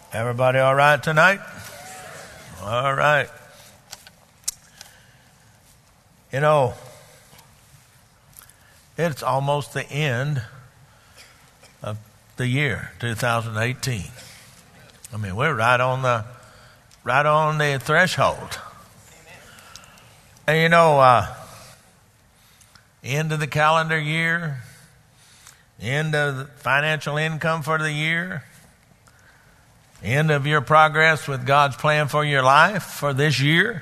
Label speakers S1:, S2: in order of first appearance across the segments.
S1: Everybody all right tonight? All right. You know, it's almost the end of the year, 2018. I mean, we're right on the threshold. And you know, end of the calendar year, end of the financial income for the year, end of your progress with God's plan for your life for this year,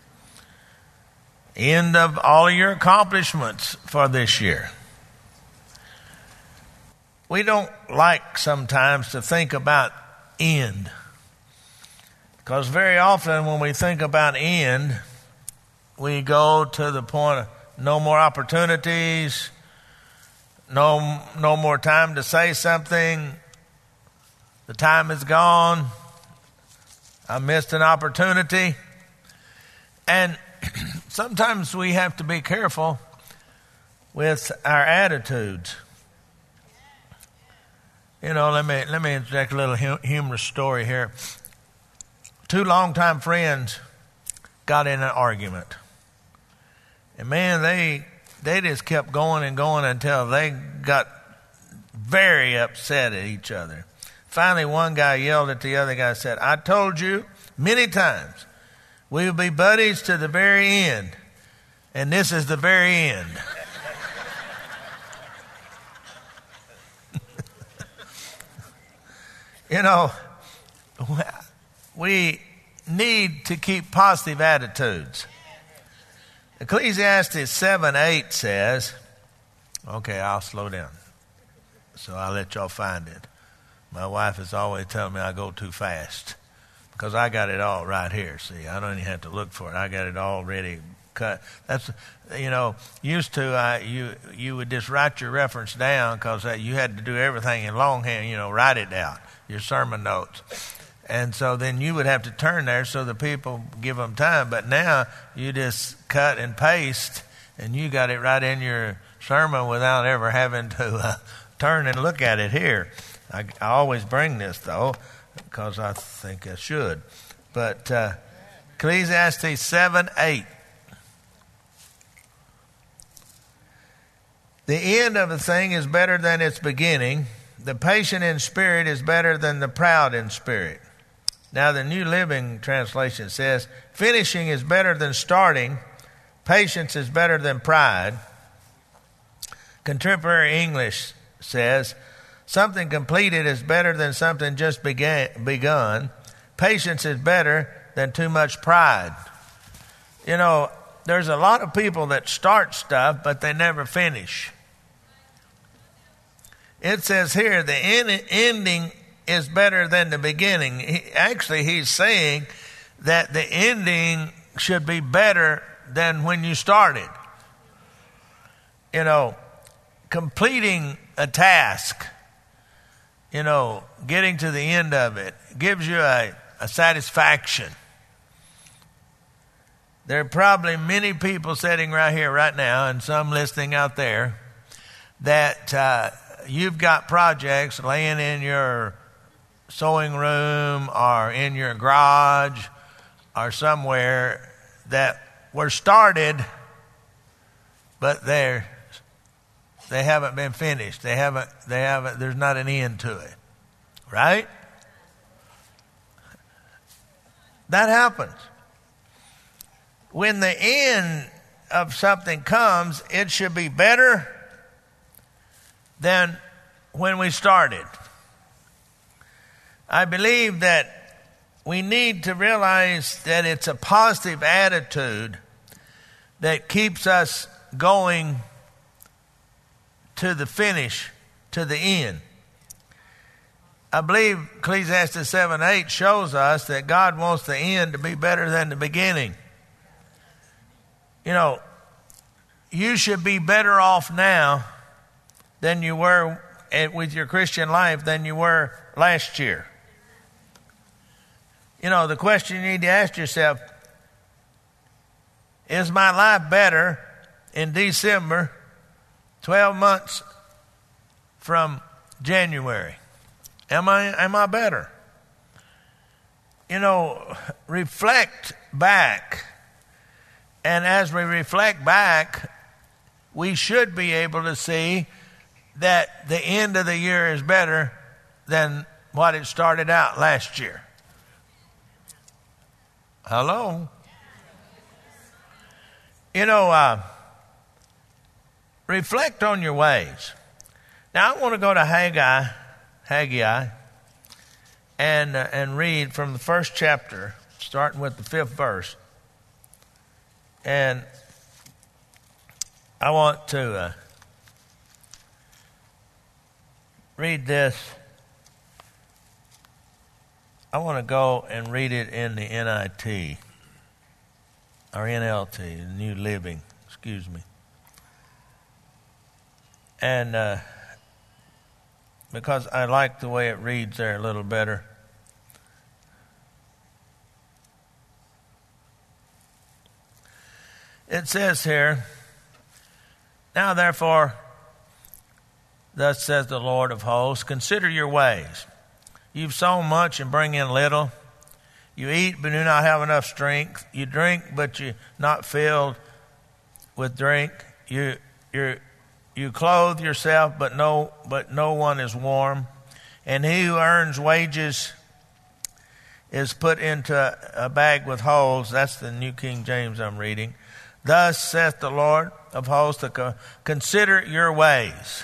S1: end of all of your accomplishments for this year. We don't like sometimes to think about end, because very often when we think about end, we go to the point of no more opportunities, no more time to say something. The time is gone. I missed an opportunity. And sometimes we have to be careful with our attitudes. You know, let me interject a little humorous story here. Two longtime friends got in an argument. And man, they just kept going and going until they got very upset at each other. Finally, one guy yelled at the other guy and said, "I told you many times we will be buddies to the very end, and this is the very end." You know, we need to keep positive attitudes. Ecclesiastes 7:8 says, okay, I'll slow down, so I'll let y'all find it. My wife is always telling me I go too fast because I got it all right here. See, I don't even have to look for it. I got it already cut. That's, you know, used to you would just write your reference down because you had to do everything in longhand, you know, write it down, your sermon notes. And so then you would have to turn there so the people give them time. But now you just cut and paste and you got it right in your sermon without ever having to turn and look at it here. I always bring this, though, because I think I should. But Ecclesiastes 7:8. The end of a thing is better than its beginning. The patient in spirit is better than the proud in spirit. Now, the New Living Translation says, finishing is better than starting. Patience is better than pride. Contemporary English says, something completed is better than something just begun. Patience is better than too much pride. You know, there's a lot of people that start stuff, but they never finish. It says here, the ending is better than the beginning. He's saying that the ending should be better than when you started. You know, completing a task, you know, getting to the end of it gives you a satisfaction. There are probably many people sitting right here right now and some listening out there that you've got projects laying in your sewing room or in your garage or somewhere that were started, but they haven't been finished. They haven't, there's not an end to it. Right? That happens. When the end of something comes, it should be better than when we started. I believe that we need to realize that it's a positive attitude that keeps us going to the finish, to the end. I believe Ecclesiastes 7:8 shows us that God wants the end to be better than the beginning. You know, you should be better off now than you were with your Christian life than you were last year. You know, the question you need to ask yourself, is my life better in December, 12 months from January? Am I better? reflect back. And as we reflect back, we should be able to see that the end of the year is better than what it started out last year. Hello? Reflect on your ways. Now, I want to go to Haggai, and read from the first chapter, starting with the 5th verse. And I want to read this. I want to go and read it in the NIT, or NLT, the New Living, excuse me. And because I like the way it reads there a little better. It says here, "Now therefore, thus says the Lord of hosts, consider your ways. You've sown much and bring in little. You eat but do not have enough strength. You drink but you're not filled with drink. You clothe yourself but no one is warm. And he who earns wages is put into a bag with holes." That's the New King James I'm reading. "Thus saith the Lord of hosts, consider your ways."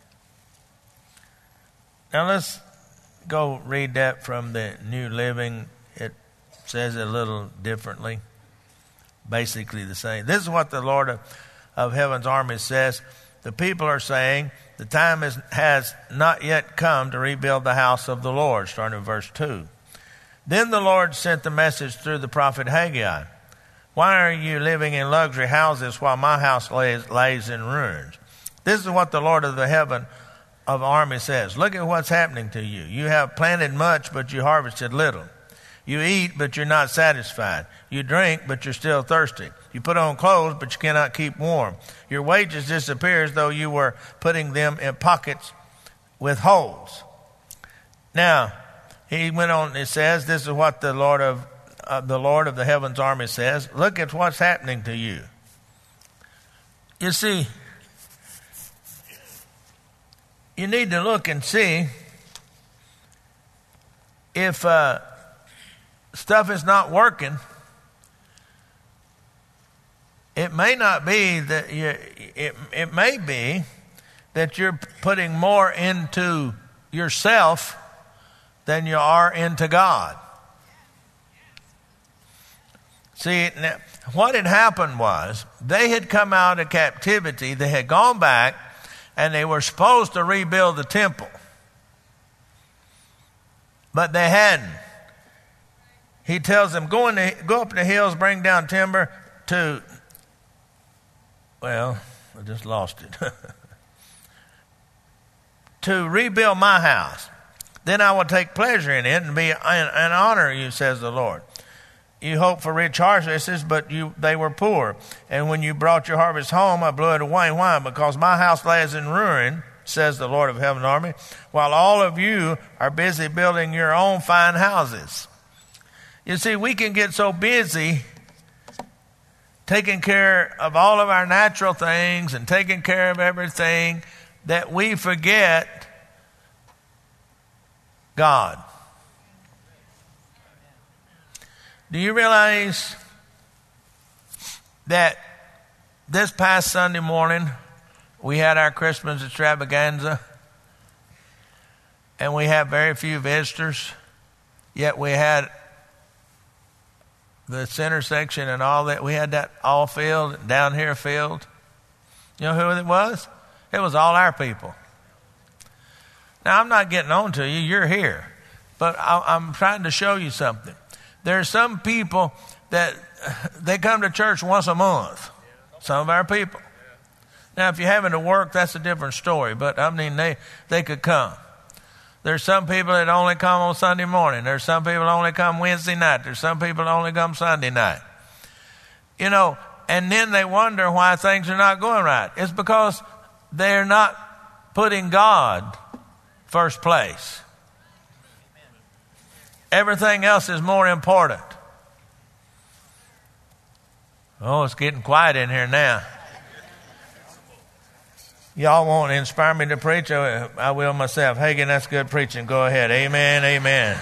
S1: Now let's go read that from the New Living. It says it a little differently. Basically the same. This is what the Lord of heaven's army says. "The people are saying, the time has not yet come to rebuild the house of the Lord." Starting in verse 2. "Then the Lord sent the message through the prophet Haggai. Why are you living in luxury houses while my house lays in ruins? This is what the Lord of the heaven of army says. Look at what's happening to you. You have planted much, but you harvested little. You eat, but you're not satisfied. You drink, but you're still thirsty. You put on clothes, but you cannot keep warm. Your wages disappear as though you were putting them in pockets with holes." Now, he went on, it says, this is what the Lord of the heavens army says. Look at what's happening to you. You see, you need to look and see if stuff is not working. It may not be that it may be that you're putting more into yourself than you are into God. See, now, what had happened was they had come out of captivity, they had gone back, and they were supposed to rebuild the temple. But they hadn't. He tells them, go up in the hills, bring down timber to, well, I just lost it. To rebuild my house. Then I will take pleasure in it and honor you, says the Lord. You hope for rich harvests, but they were poor. And when you brought your harvest home, I blew it away. Why? Because my house lays in ruin, says the Lord of heaven's army, while all of you are busy building your own fine houses. You see, we can get so busy taking care of all of our natural things and taking care of everything that we forget God. Do you realize that this past Sunday morning we had our Christmas extravaganza and we had very few visitors, yet we had the center section and all that. We had that all filled, down here filled. You know who it was? It was all our people. Now, I'm not getting on to you. You're here. But I'm trying to show you something. There are some people that they come to church once a month. Some of our people. Now, if you're having to work, that's a different story. But, I mean, they could come. There's some people that only come on Sunday morning. There's some people that only come Wednesday night. There's some people that only come Sunday night. You know, and then they wonder why things are not going right. It's because they're not putting God first place. Everything else is more important. Oh, it's getting quiet in here now. Y'all won't inspire me to preach? I will myself. Hagen, that's good preaching. Go ahead. Amen, amen.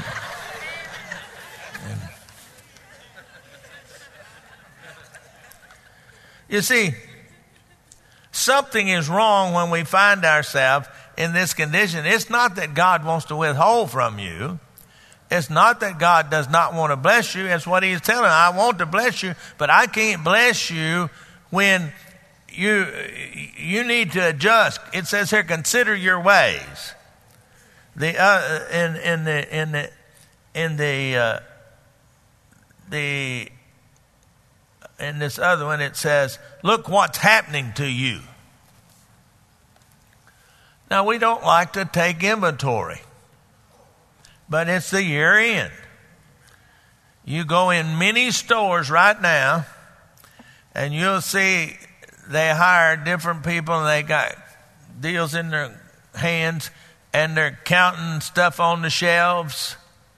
S1: You see, something is wrong when we find ourselves in this condition. It's not that God wants to withhold from you. It's not that God does not want to bless you. It's what he's telling. I want to bless you, but I can't bless you when you need to adjust. It says here, consider your ways. In this other one, it says, look what's happening to you. Now, we don't like to take inventory, but it's the year end. You go in many stores right now, and you'll see they hire different people, and they got deals in their hands, and they're counting stuff on the shelves.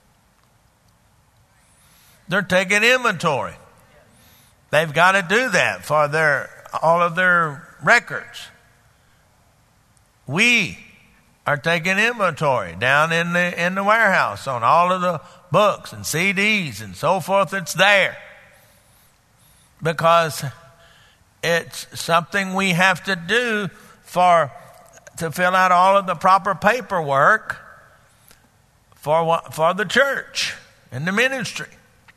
S1: They're taking inventory. They've got to do that for all of their records. We are taking inventory down in the warehouse on all of the books and CDs and so forth. It's there because it's something we have to do to fill out all of the proper paperwork for the church and the ministry.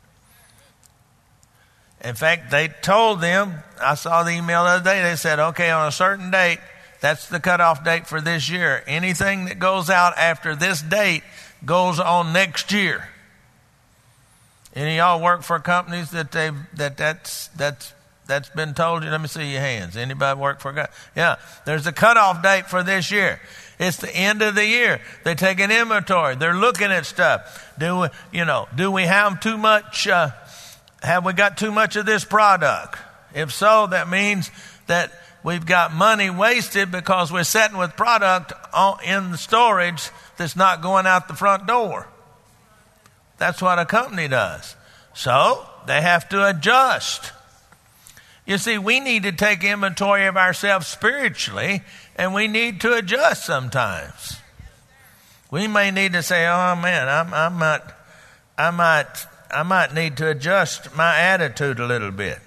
S1: In fact, they told them, I saw the email the other day, they said, okay, on a certain date, that's the cutoff date for this year. Anything that goes out after this date goes on next year. Any of y'all work for companies that's been told you? Let me see your hands. Anybody work for a company? Yeah, there's a cutoff date for this year. It's the end of the year. They take an inventory. They're looking at stuff. Do we have too much? Have we got too much of this product? If so, that means that we've got money wasted because we're sitting with product in the storage that's not going out the front door. That's what a company does. So they have to adjust. You see, we need to take inventory of ourselves spiritually, and we need to adjust sometimes. We may need to say, oh man, I might need to adjust my attitude a little bit.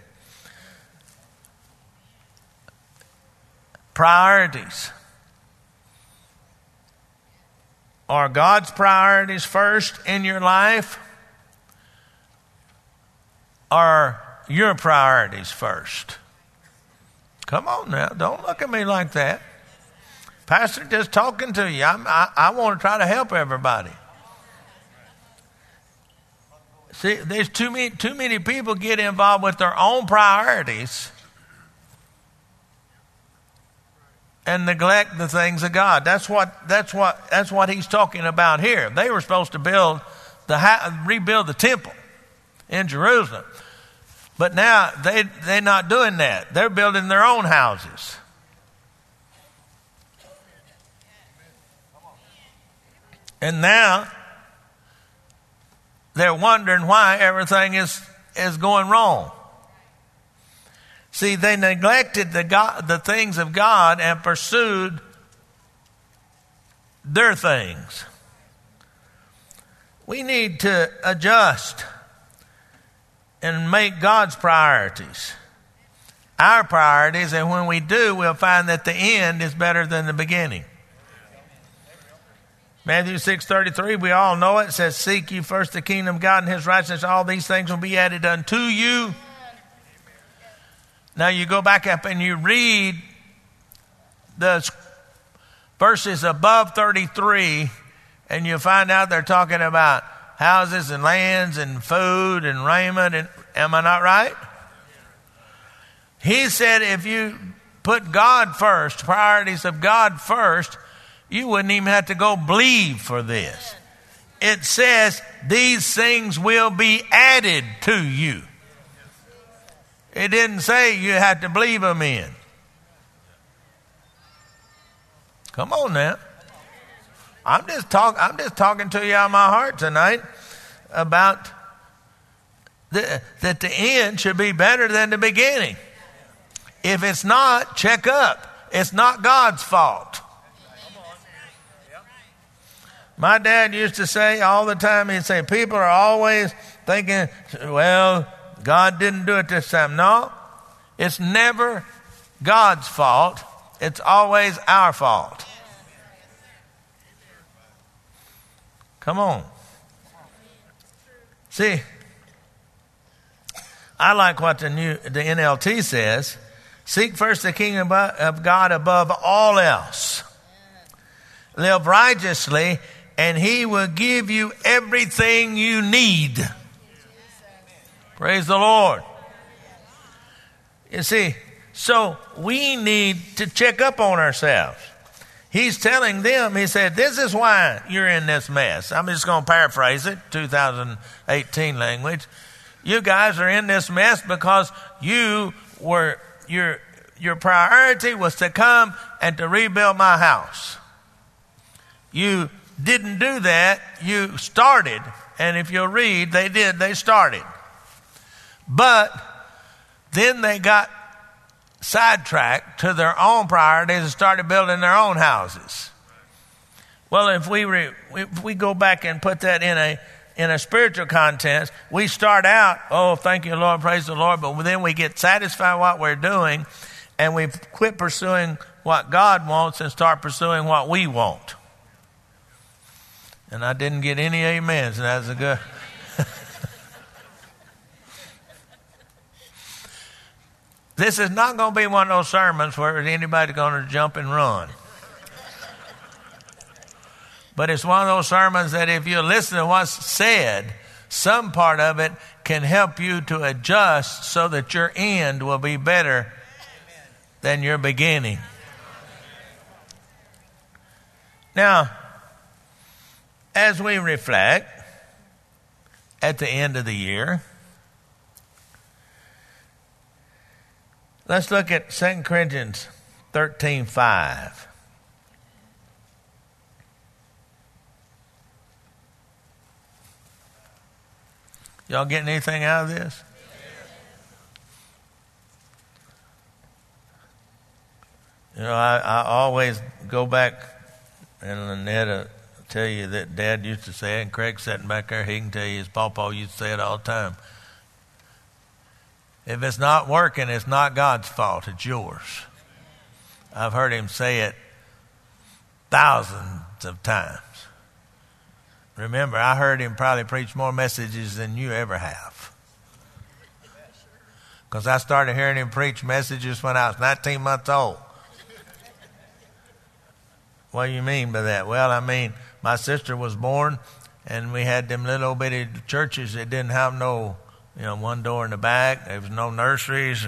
S1: Priorities. Are God's priorities first in your life? Or your priorities first? Come on now, don't look at me like that. Pastor, just talking to you. I want to try to help everybody. See, there's too many people get involved with their own priorities and neglect the things of God. That's what he's talking about here. They were supposed to rebuild the temple in Jerusalem, but now they're not doing that. They're building their own houses. And now they're wondering why everything is going wrong. See, they neglected the things of God and pursued their things. We need to adjust and make God's priorities our priorities, and when we do, we'll find that the end is better than the beginning. Matthew 6:33, we all know it. It says, seek ye first the kingdom of God and his righteousness. All these things will be added unto you. Now you go back up and you read the verses above 33, and you find out they're talking about houses and lands and food and raiment. And am I not right? He said if you put God first, priorities of God first, you wouldn't even have to go believe for this. It says these things will be added to you. It didn't say you had to believe them in. Come on now. I'm just talking to you out of my heart tonight. about that the end should be better than the beginning. If it's not, check up. It's not God's fault. My dad used to say all the time, he'd say, people are always thinking, well, God didn't do it this time. No, it's never God's fault. It's always our fault. Come on. See, I like what the NLT says. Seek first the kingdom of God above all else. Live righteously, and He will give you everything you need. Praise the Lord. You see, so we need to check up on ourselves. He's telling them, he said, this is why you're in this mess. I'm just going to paraphrase it, 2018 language. You guys are in this mess because your priority was to come and to rebuild my house. You didn't do that. You started. And if you'll read, they started. But then they got sidetracked to their own priorities and started building their own houses. Well, if we go back and put that in a spiritual context, we start out, oh, thank you, Lord, praise the Lord, but then we get satisfied with what we're doing, and we quit pursuing what God wants and start pursuing what we want. And I didn't get any amens, and that's a good... This is not going to be one of those sermons where anybody's going to jump and run. But it's one of those sermons that if you listen to what's said, some part of it can help you to adjust so that your end will be better than your beginning. Now, as we reflect at the end of the year, let's look at 2 Corinthians 13:5. Y'all getting anything out of this? You know, I always go back, and Lynette tell you that Dad used to say it, and Craig's sitting back there, he can tell you his pawpaw used to say it all the time. If it's not working, it's not God's fault, it's yours. I've heard him say it thousands of times. Remember, I heard him probably preach more messages than you ever have. Because I started hearing him preach messages when I was 19 months old. What do you mean by that? Well, I mean, my sister was born, and we had them little bitty churches that didn't have no, one door in the back. There was no nurseries,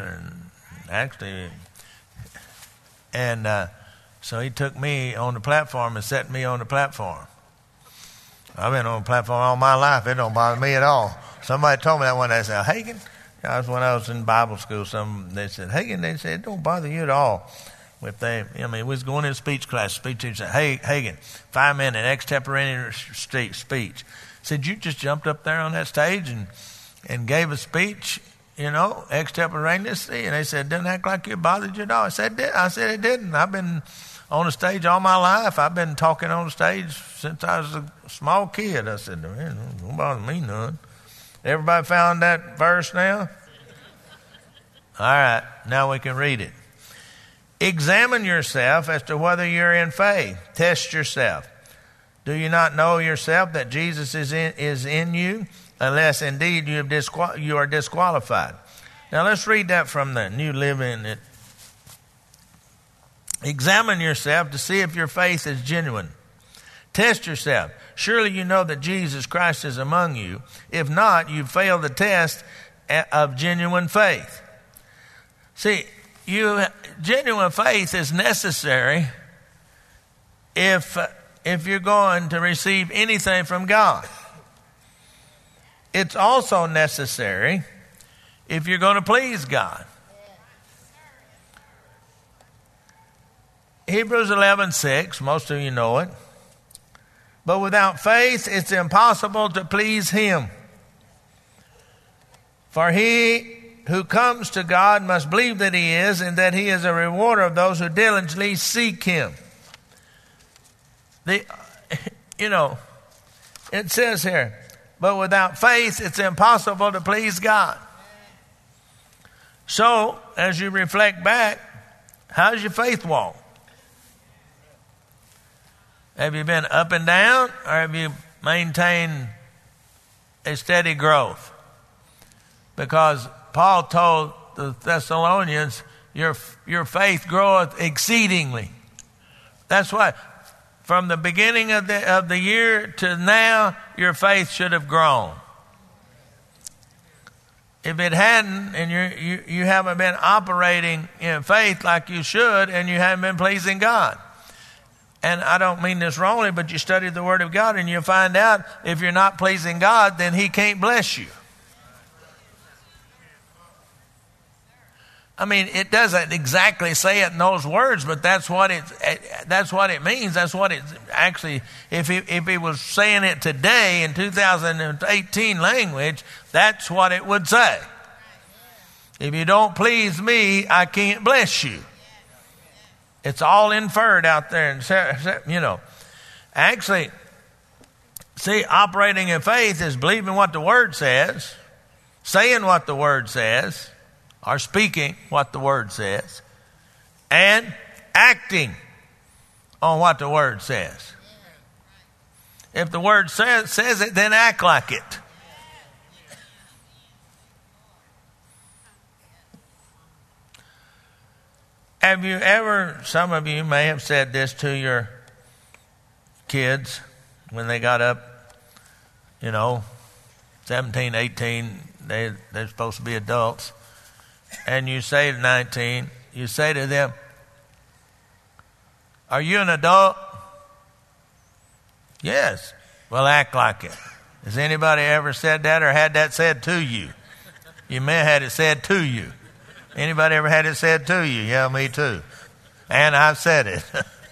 S1: so he took me on the platform and set me on the platform. I've been on the platform all my life. It don't bother me at all. Somebody told me that one day. They said, Hagen, that was when I was in Bible school. They said, Hagen, they said, it don't bother you at all. We was going in speech class. Speech teacher said, hey, Hagen, 5-minute extemporaneous speech. Said, you just jumped up there on that stage and gave a speech, extemporaneously. And they said, didn't act like it bothered you at all. I said, it didn't. I've been on the stage all my life. I've been talking on the stage since I was a small kid. I said, man, don't bother me none. Everybody found that verse now? All right, now we can read it. Examine yourself as to whether you're in faith. Test yourself. Do you not know yourself that Jesus is in you, unless indeed you are disqualified? Now let's read that from the New Living. Examine yourself to see if your faith is genuine. Test yourself. Surely you know that Jesus Christ is among you. If not, you failed the test of genuine faith. See, genuine faith is necessary if you're going to receive anything from God. It's also necessary if you're going to please God. Hebrews 11:6, most of you know it. But without faith, it's impossible to please him. For he who comes to God must believe that he is, and that he is a rewarder of those who diligently seek him. It says here, but without faith, it's impossible to please God. So, as you reflect back, how's your faith walk? Have you been up and down, or have you maintained a steady growth? Because Paul told the Thessalonians, your faith groweth exceedingly. That's why from the beginning of the year to now, your faith should have grown. If it hadn't, and you haven't been operating in faith like you should, and you haven't been pleasing God. And I don't mean this wrongly, but you study the Word of God and you'll find out if you're not pleasing God, then He can't bless you. I mean, it doesn't exactly say it in those words, but that's what it means. That's what it actually, if he was saying it today in 2018 language, that's what it would say. If you don't please me, I can't bless you. It's all inferred out there. And, actually, see, operating in faith is believing what the Word says, saying what the Word says, or speaking what the Word says, and acting on what the Word says. If the Word says it, then act like it. Have you ever, some of you may have said this to your kids when they got up, 17, 18, they're supposed to be adults. And you say to 19, you say to them, are you an adult? Yes. Well, act like it. Has anybody ever said that or had that said to you? You may have had it said to you. Anybody ever had it said to you? Yeah, me too. And I've said it.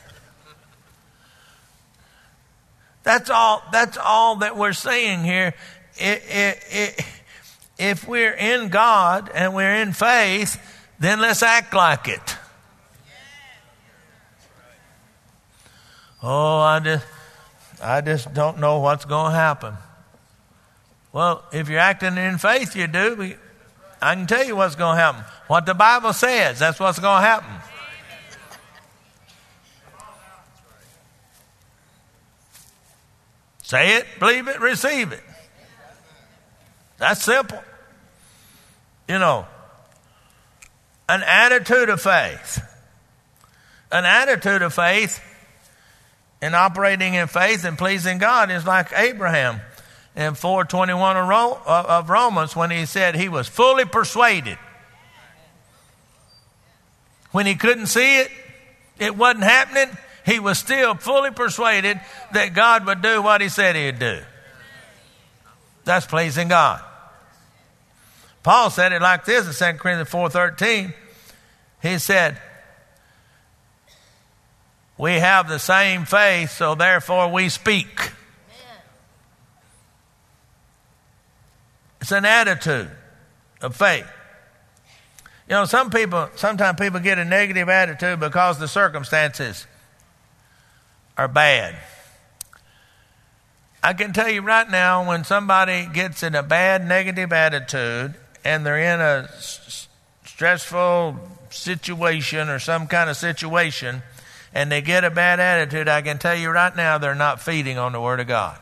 S1: That's all that we're saying here. If we're in God and we're in faith, then let's act like it. Oh, I just don't know what's going to happen. Well, if you're acting in faith, you do. I can tell you what's going to happen. What the Bible says, that's what's going to happen. Say it, believe it, receive it. That's simple. An attitude of faith. An attitude of faith and operating in faith and pleasing God is like Abraham in 4:21 of Romans when he said he was fully persuaded. When he couldn't see it, it wasn't happening, he was still fully persuaded that God would do what he said he'd do. That's pleasing God. Paul said it like this in 2 Corinthians 4:13. He said, we have the same faith, so therefore we speak. It's an attitude of faith. Sometimes people get a negative attitude because the circumstances are bad. I can tell you right now, when somebody gets in a bad negative attitude and they're in a stressful situation or some kind of situation and they get a bad attitude, I can tell you right now they're not feeding on the Word of God.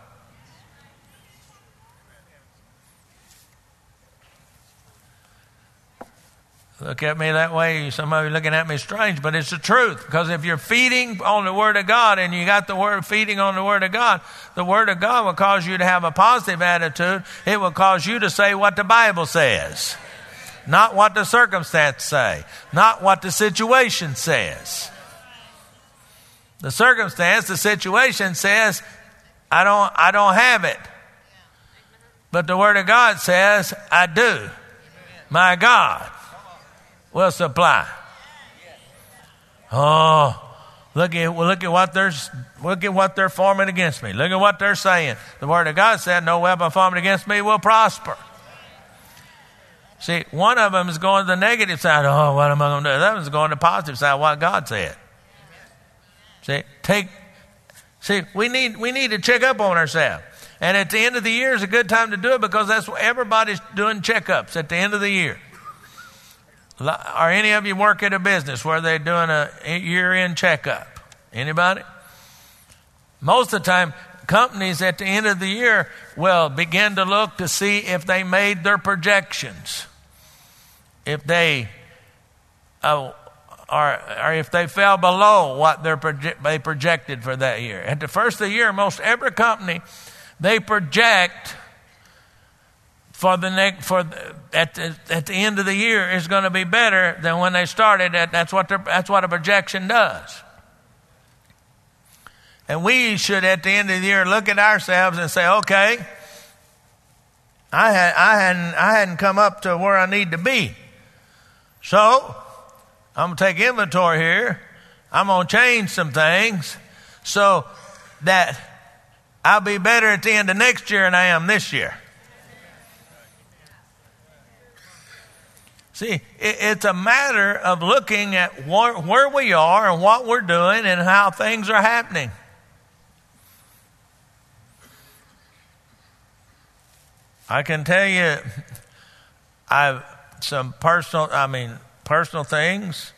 S1: Look at me that way. Some of you looking at me strange, but it's the truth. Because if you're feeding on the Word of God and you got the Word feeding on the Word of God will cause you to have a positive attitude. It will cause you to say what the Bible says. Not what the circumstance say. Not what the situation says. The circumstance, the situation says, I don't have it. But the Word of God says, I do. My God will supply. Oh, Look at what they're forming against me. Look at what they're saying. The Word of God said, no weapon formed against me will prosper. See, one of them is going to the negative side. Oh, what am I going to do? The other one's going to the positive side, what God said. See, we need to check up on ourselves. And at the end of the year is a good time to do it because that's what everybody's doing, checkups at the end of the year. Are any of you work at a business where they're doing a year-end checkup? Anybody? Most of the time, companies at the end of the year will begin to look to see if they made their projections. If they or if they fell below what they projected for that year. At the first of the year, most every company, they project at the end of the year is going to be better than when they started. That's what a projection does. And we should, at the end of the year, look at ourselves and say, okay, I hadn't come up to where I need to be. So I'm going to take inventory here. I'm going to change some things so that I'll be better at the end of next year than I am this year. See, it's a matter of looking at where we are and what we're doing and how things are happening. I can tell you, I've some personal things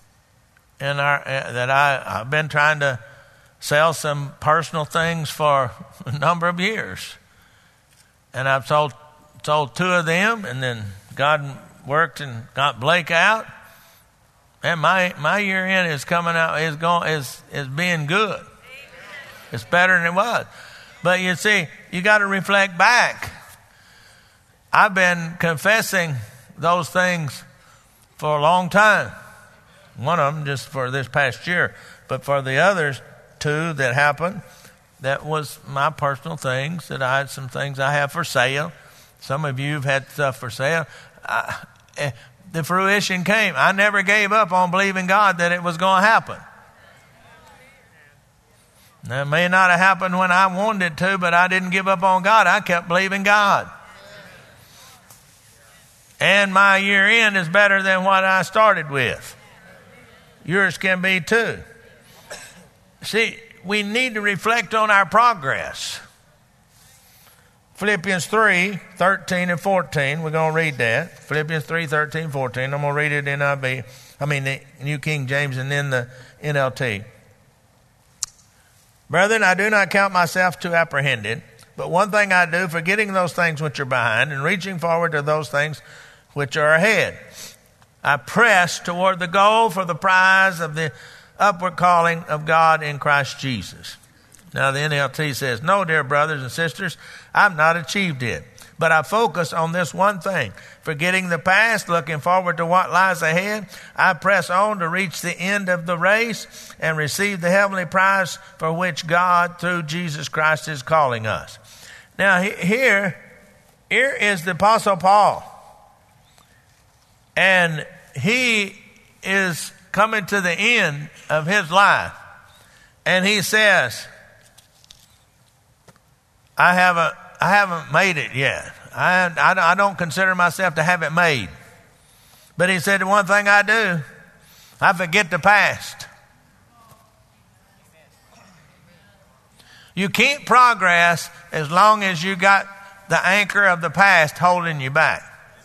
S1: that I've been trying to sell some personal things for a number of years, and I've sold two of them, and then God worked and got Blake out, and my year end is coming out is being good. It's better than it was, but you see, you got to reflect back. I've been confessing those things for a long time. One of them just for this past year, but for the others two that happened, that was my personal things. That I had some things I have for sale. Some of you have had stuff for sale. The fruition came. I never gave up on believing God that it was going to happen. Now, it may not have happened when I wanted it to, but I didn't give up on God. I kept believing God. And my year end is better than what I started with. Yours can be too. See, we need to reflect on our progress. Philippians 3:13 and 14. We're going to read that. Philippians 3:13, 14. I'm going to read it in the New King James and then the NLT. Brethren, I do not count myself to apprehended, but one thing I do, forgetting those things which are behind and reaching forward to those things which are ahead. I press toward the goal for the prize of the upward calling of God in Christ Jesus. Now the NLT says, no, dear brothers and sisters, I've not achieved it, but I focus on this one thing. Forgetting the past, looking forward to what lies ahead, I press on to reach the end of the race and receive the heavenly prize for which God, through Jesus Christ, is calling us. Now here is the Apostle Paul. And he is coming to the end of his life. And he says, I haven't made it yet. I don't consider myself to have it made. But he said, the one thing I do, I forget the past. You can't progress as long as you got the anchor of the past holding you back.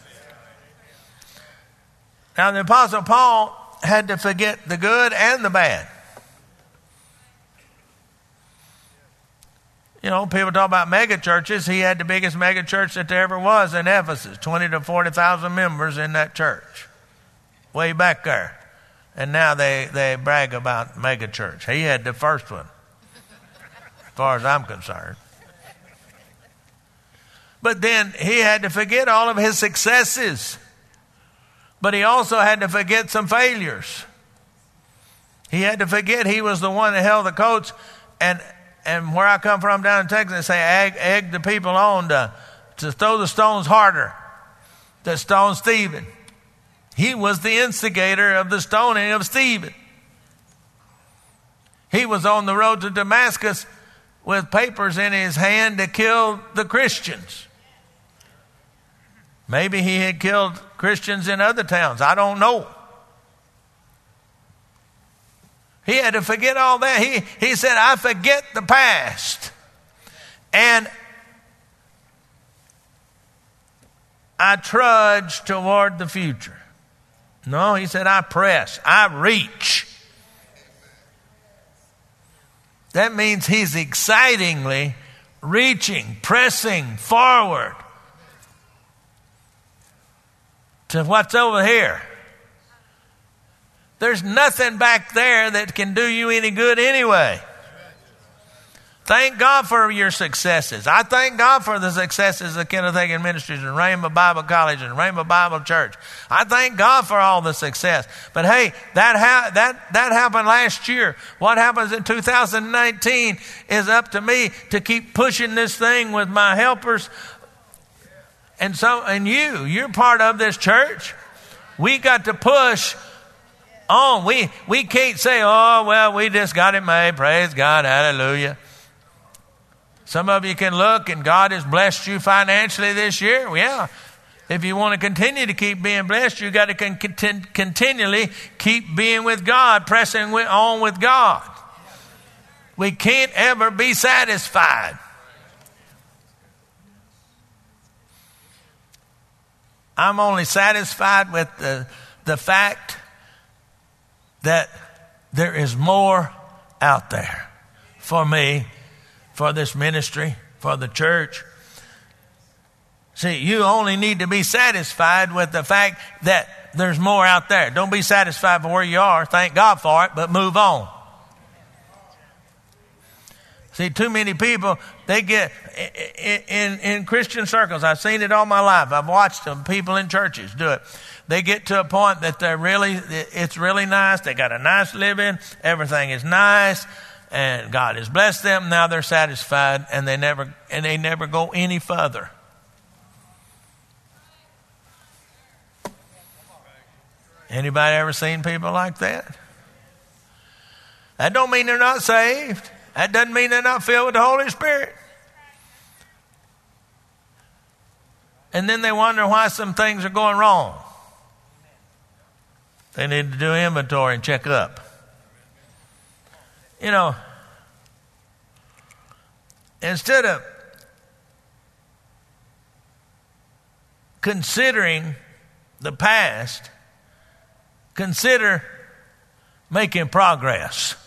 S1: Now, the Apostle Paul had to forget the good and the bad. You know, people talk about mega churches. He had the biggest mega church that there ever was in Ephesus, 20 to 40,000 members in that church, way back there. And now they brag about mega church. He had the first one, as far as I'm concerned. But then he had to forget all of his successes. But he also had to forget some failures. He had to forget he was the one that held the coats. And where I come from down in Texas, they say egg the people on to throw the stones harder, to stone Stephen. He was the instigator of the stoning of Stephen. He was on the road to Damascus with papers in his hand to kill the Christians. Maybe he had killed Christians in other towns. I don't know. He had to forget all that. He said, I forget the past. And I trudge toward the future. No, he said, I press. I reach. That means he's excitingly reaching, pressing forward to what's over here. There's nothing back there that can do you any good anyway. Thank God for your successes. I thank God for the successes of Kenneth Hagin Ministries and Rhema Bible College and Rhema Bible Church. I thank God for all the success. But hey, that happened last year. What happens in 2019 is up to me to keep pushing this thing with my helpers. And you're part of this church. We got to push on. We can't say, oh, well, we just got it made. Praise God. Hallelujah. Some of you can look and God has blessed you financially this year. Yeah. If you want to continue to keep being blessed, you got to continually keep being with God, pressing on with God. We can't ever be satisfied. I'm only satisfied with the fact that there is more out there for me, for this ministry, for the church. See, you only need to be satisfied with the fact that there's more out there. Don't be satisfied with where you are. Thank God for it, but move on. See, too many people, they get in Christian circles. I've seen it all my life. I've watched them, people in churches do it. They get to a point that it's really nice. They got a nice living. Everything is nice. And God has blessed them. Now they're satisfied, and they never go any further. Anybody ever seen people like that? That don't mean they're not saved. That doesn't mean they're not filled with the Holy Spirit. And then they wonder why some things are going wrong. They need to do inventory and check up. You know, instead of considering the past, consider making progress.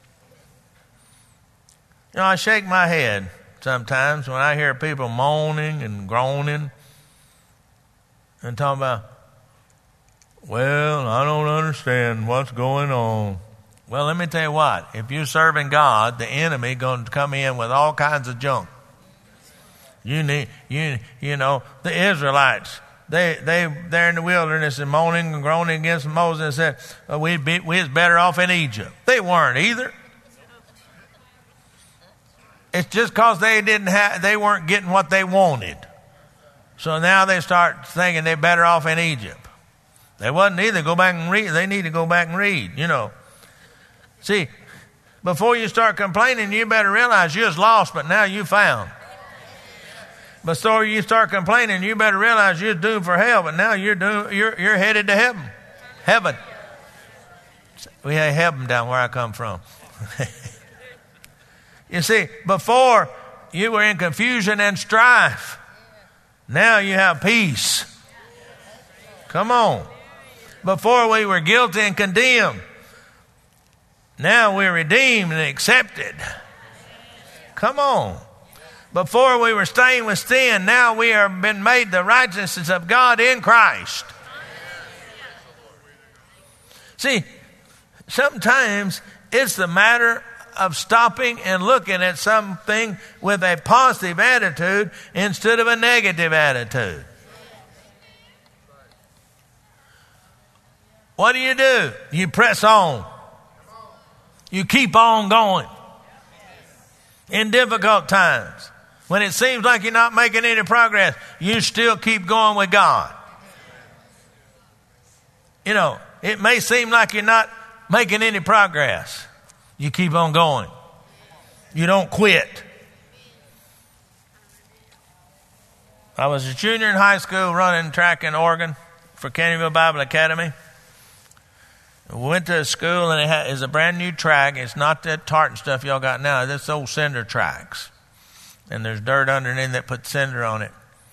S1: You know, I shake my head sometimes when I hear people moaning and groaning and talking about, well, I don't understand what's going on. Well, let me tell you what. If you're serving God, the enemy going to come in with all kinds of junk. You know, the Israelites, they're in the wilderness and moaning and groaning against Moses and said, we was better off in Egypt. They weren't either. It's just because they weren't getting what they wanted. So now they start thinking they're better off in Egypt. They wasn't either. Go back and read. They need to go back and read, you know. See, before you start complaining, you better realize you was lost, but now you found. Before you start complaining, you better realize you're doomed for hell, but now you're headed to heaven. Heaven. We have heaven down where I come from. You see, before you were in confusion and strife. Now you have peace. Come on. Before we were guilty and condemned. Now we're redeemed and accepted. Come on. Before we were stained with sin, now we have been made the righteousness of God in Christ. See, sometimes it's the matter of stopping and looking at something with a positive attitude instead of a negative attitude. What do? You press on. You keep on going. In difficult times, when it seems like you're not making any progress, you still keep going with God. You know, it may seem like you're not making any progress. You keep on going. You don't quit. I was a junior in high school running track in Oregon for Caneyville Bible Academy. We went to a school and it's a brand new track. It's not that tartan stuff y'all got now. It's old cinder tracks. And there's dirt underneath that put cinder on it.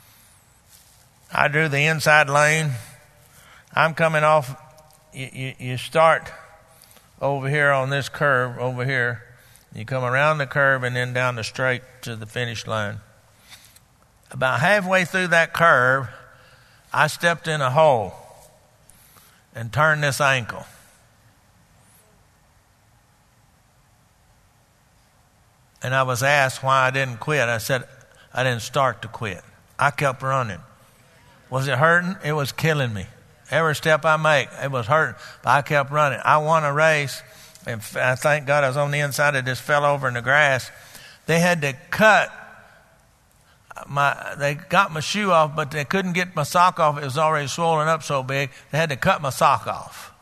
S1: I drew the inside lane. I'm coming off. You start over here on this curve over here. You come around the curve and then down the straight to the finish line. About halfway through that curve, I stepped in a hole and turned this ankle. And I was asked why I didn't quit. I said, I didn't start to quit. I kept running. Was it hurting? It was killing me. Every step I make, it was hurting. But I kept running. I won a race, and I thank God I was on the inside. I just fell over in the grass. They had to they got my shoe off, but they couldn't get my sock off. It was already swollen up so big. They had to cut my sock off.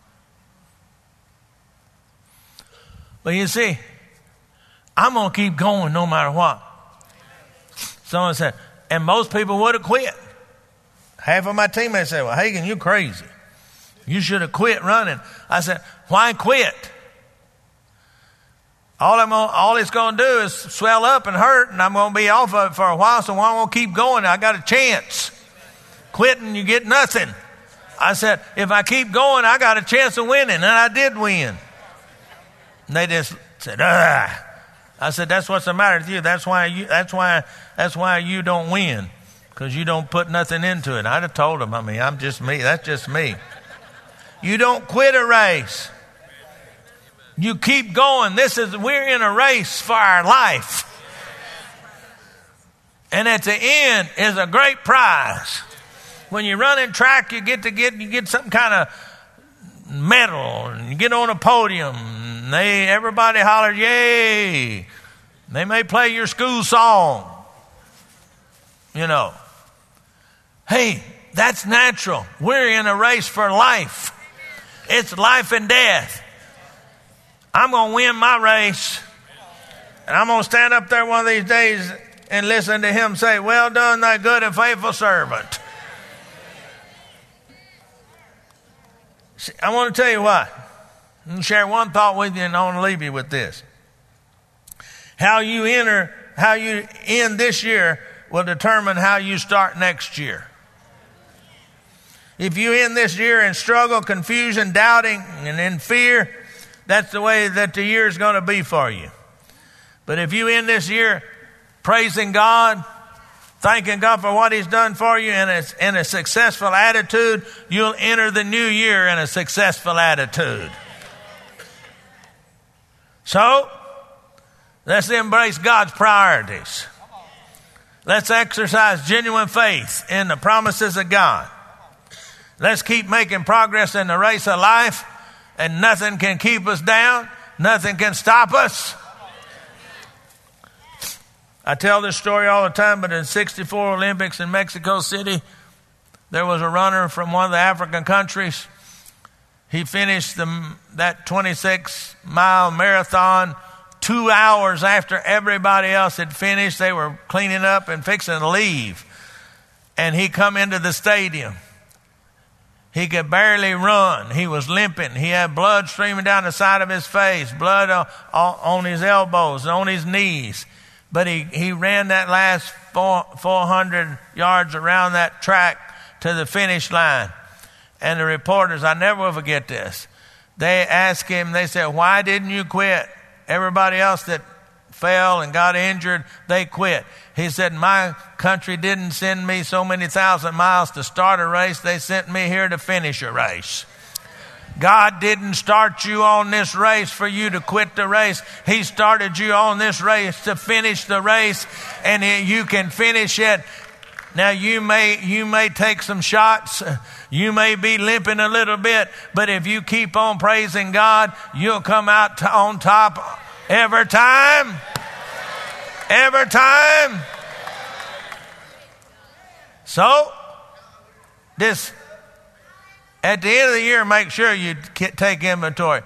S1: But you see, I'm going to keep going no matter what. Someone said, and most people would have quit. Half of my teammates said, well, Hagin, you're crazy. You should have quit running. I said, why quit? All it's going to do is swell up and hurt, and I'm going to be off of it for a while, so I'm going to keep going. I got a chance. Quitting, you get nothing. I said, if I keep going, I got a chance of winning, and I did win. And they just said, ah. I said, that's what's the matter with you. That's why you don't win, because you don't put nothing into it. I'd have told them, I'm just me. That's just me. You don't quit a race. You keep going. We're in a race for our life. And at the end is a great prize. When you run in track, you get some kind of medal, and you get on a podium, and everybody hollers, yay. They may play your school song. Hey, that's natural. We're in a race for life. It's life and death. I'm going to win my race, and I'm going to stand up there one of these days and listen to him say, well done, thy good and faithful servant. See, I want to tell you what. I'm going to share one thought with you, and I want to leave you with this. How you end this year will determine how you start next year. If you end this year in struggle, confusion, doubting, and in fear, that's the way that the year is going to be for you. But if you end this year praising God, thanking God for what He's done for you in a successful attitude, you'll enter the new year in a successful attitude. So, let's embrace God's priorities. Let's exercise genuine faith in the promises of God. Let's keep making progress in the race of life. And nothing can keep us down. Nothing can stop us. I tell this story all the time, but in '64 Olympics in Mexico City, there was a runner from one of the African countries. He finished that 26-mile marathon 2 hours after everybody else had finished. They were cleaning up and fixing to leave. And he come into the stadium. He could barely run. He was limping. He had blood streaming down the side of his face, blood on his elbows, on his knees. But he ran that last 400 yards around that track to the finish line. And the reporters, I never will forget this. They asked him, they said, why didn't you quit? Everybody else that fell and got injured, they quit. He said, my country didn't send me so many thousand miles to start a race. They sent me here to finish a race. God didn't start you on this race for you to quit the race. He started you on this race to finish the race, and you can finish it. Now you may take some shots. You may be limping a little bit, but if you keep on praising God, you'll come out on top every time. Every time. So, at the end of the year, make sure you take inventory.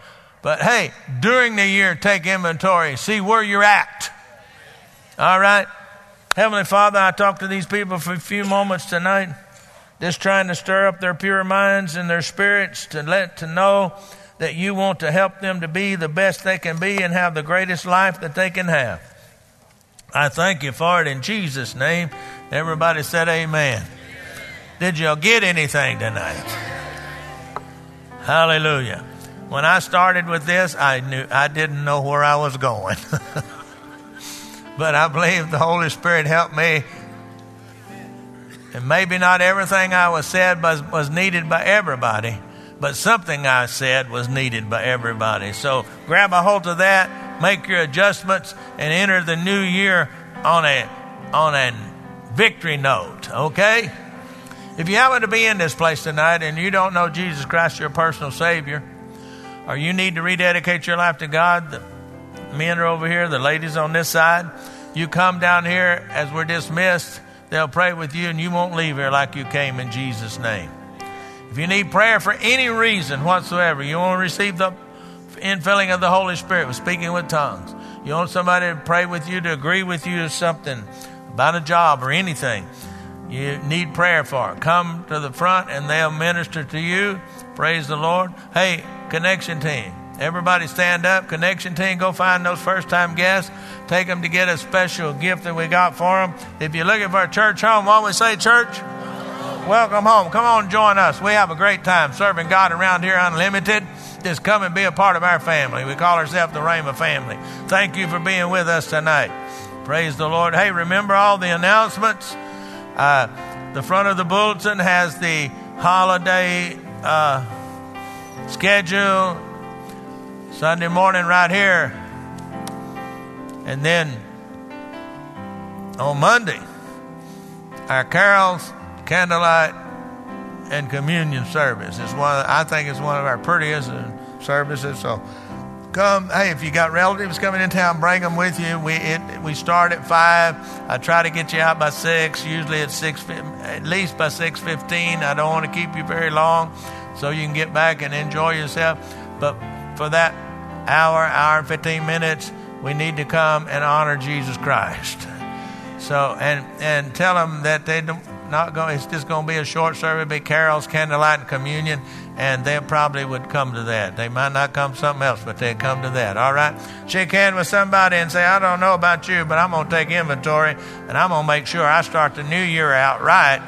S1: But hey, during the year, take inventory. See where you're at. All right? Heavenly Father, I talk to these people for a few moments tonight, just trying to stir up their pure minds and their spirits to know that you want to help them to be the best they can be and have the greatest life that they can have. I thank you for it in Jesus' name. Everybody said amen. Did you get anything tonight? Hallelujah. When I started with this, I didn't know where I was going. But I believe the Holy Spirit helped me. And maybe not everything I said was needed by everybody, but something I said was needed by everybody. So grab a hold of that, make your adjustments, and enter the new year on a victory note, okay? If you happen to be in this place tonight and you don't know Jesus Christ, your personal Savior, or you need to rededicate your life to God, the men are over here, the ladies on this side, you come down here as we're dismissed. They'll pray with you and you won't leave here like you came in Jesus' name. If you need prayer for any reason whatsoever, you want to receive the infilling of the Holy Spirit with speaking with tongues, you want somebody to pray with you, to agree with you of something about a job or anything you need prayer for, come to the front and they'll minister to you. Praise the Lord. Hey, connection team, everybody stand up. Connection team, go find those first-time guests. Take them to get a special gift that we got for them. If you're looking for a church home, what we say, church? Welcome home. Come on, join us. We have a great time serving God around here unlimited. Just come and be a part of our family. We call ourselves the Rhema family. Thank you for being with us tonight. Praise the Lord. Hey, remember all the announcements? The front of the bulletin has the holiday schedule. Sunday morning right here. And then on Monday, our carols, candlelight, and communion service is I think it's one of our prettiest services. So come. Hey, if you got relatives coming in town, bring them with you. We start at 5. I try to get you out by 6. Usually at 6, at least by 6:15. I don't want to keep you very long, so you can get back and enjoy yourself. But for that hour and 15 minutes, we need to come and honor Jesus Christ. So and tell them that they don't. It's just going to be a short service, be carols, candlelight, and communion, and they probably would come to that. They might not come to something else, but they'd come to that. All right? Shake hands with somebody and say, I don't know about you, but I'm going to take inventory, and I'm going to make sure I start the new year out right.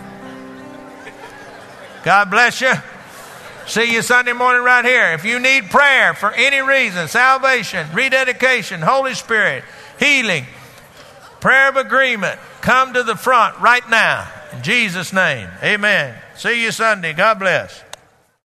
S1: God bless you. See you Sunday morning right here. If you need prayer for any reason, salvation, rededication, Holy Spirit, healing, prayer of agreement, come to the front right now. In Jesus' name, amen. See you Sunday. God bless.